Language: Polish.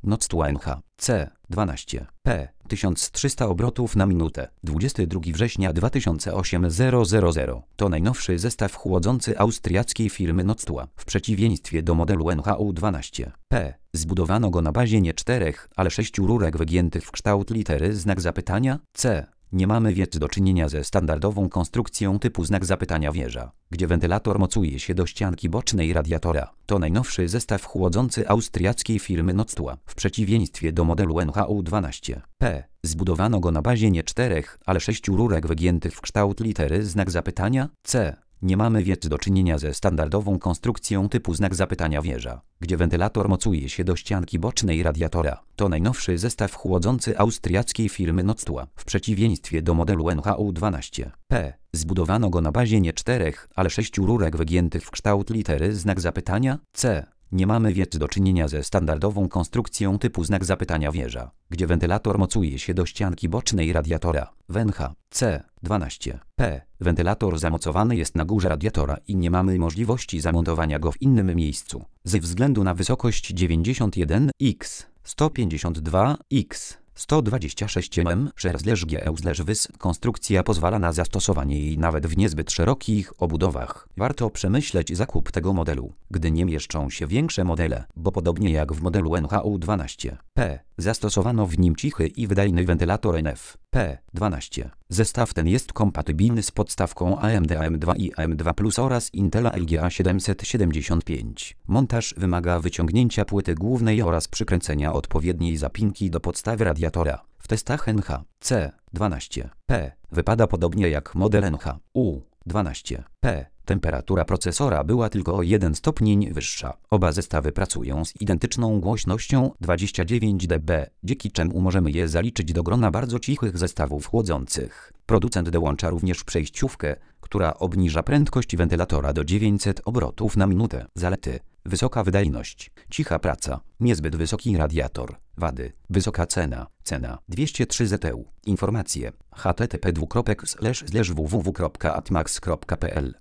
Noctua NH C12P 1300 obrotów na minutę. 22 września 2008 000. To najnowszy zestaw chłodzący austriackiej firmy Noctua. W przeciwieństwie do modelu NHU12P zbudowano go na bazie nie 4, ale 6 rurek wygiętych w kształt litery znak zapytania C. Nie mamy więc do czynienia ze standardową konstrukcją typu znak zapytania wieża, gdzie wentylator mocuje się do ścianki bocznej radiatora. To najnowszy zestaw chłodzący austriackiej firmy Noctua. W przeciwieństwie do modelu NHU12P zbudowano go na bazie nie 4, ale 6 rurek wygiętych w kształt litery znak zapytania C. Nie mamy więc do czynienia ze standardową konstrukcją typu znak zapytania wieża, gdzie wentylator mocuje się do ścianki bocznej radiatora. To najnowszy zestaw chłodzący austriackiej firmy Noctua. W przeciwieństwie do modelu NHU12P zbudowano go na bazie nie 4, ale 6 rurek wygiętych w kształt litery znak zapytania C. Nie mamy więc do czynienia ze standardową konstrukcją typu znak zapytania wieża, gdzie wentylator mocuje się do ścianki bocznej radiatora. W NH C12P wentylator zamocowany jest na górze radiatora i nie mamy możliwości zamontowania go w innym miejscu. Ze względu na wysokość 91x, 152x, 126 mm/GE/wys konstrukcja pozwala na zastosowanie jej nawet w niezbyt szerokich obudowach. Warto przemyśleć zakup tego modelu, gdy nie mieszczą się większe modele, bo podobnie jak w modelu NHU12P zastosowano w nim cichy i wydajny wentylator NF-P12. Zestaw ten jest kompatybilny z podstawką AMD AM2 i AM2 oraz Intela LGA 775. Montaż wymaga wyciągnięcia płyty głównej oraz przykręcenia odpowiedniej zapinki do podstawy radiatora. W testach NH C12P wypada podobnie jak model NHU12P. Temperatura procesora była tylko o 1 stopień wyższa. Oba zestawy pracują z identyczną głośnością 29 dB, dzięki czemu możemy je zaliczyć do grona bardzo cichych zestawów chłodzących. Producent dołącza również przejściówkę, która obniża prędkość wentylatora do 900 obrotów na minutę. Zalety: wysoka wydajność, cicha praca, niezbyt wysoki radiator. Wady: wysoka cena. Cena 203 ZTU. Informacje: http://www.atmax.pl